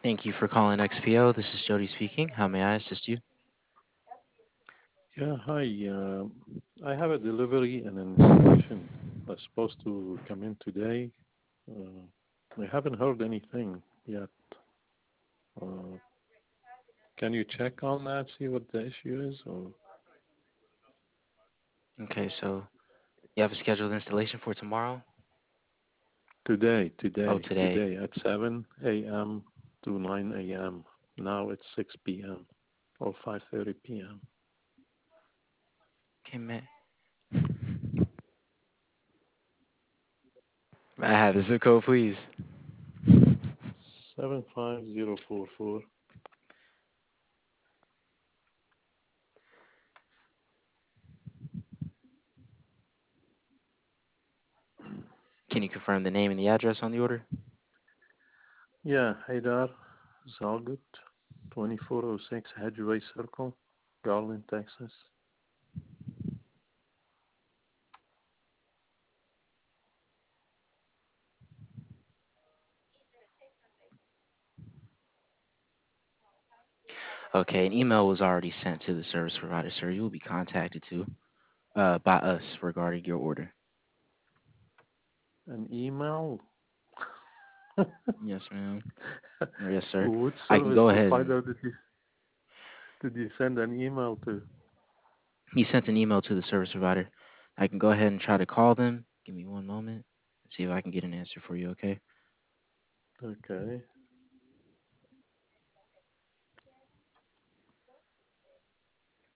Thank you for calling XPO. This is Jody speaking. How may I assist you? Yeah, hi. I have a delivery and an installation that's supposed to come in today. I haven't heard anything yet. Uh, can you check on that, see what the issue is? Or Okay, so you have a scheduled installation for tomorrow? today, Oh, today, today. today at 7 a.m. to 9 a.m. Now it's 6 p.m. or 5:30 p.m. Okay, man. May I have the zip code, please? 75044. Can you confirm the name and the address on the order? Yeah, Haydar Zalgut, 2406 Hedgeway Circle, Garland, Texas. Okay, an email was already sent to the service provider, sir. You will be contacted by us regarding your order. An email? Yes, ma'am. Or yes, sir. Which I can service go ahead and provider did you send an email to? he sent an email to the service provider. I can go ahead and try to call them. Give me one moment. See if I can get an answer for you, okay? Okay.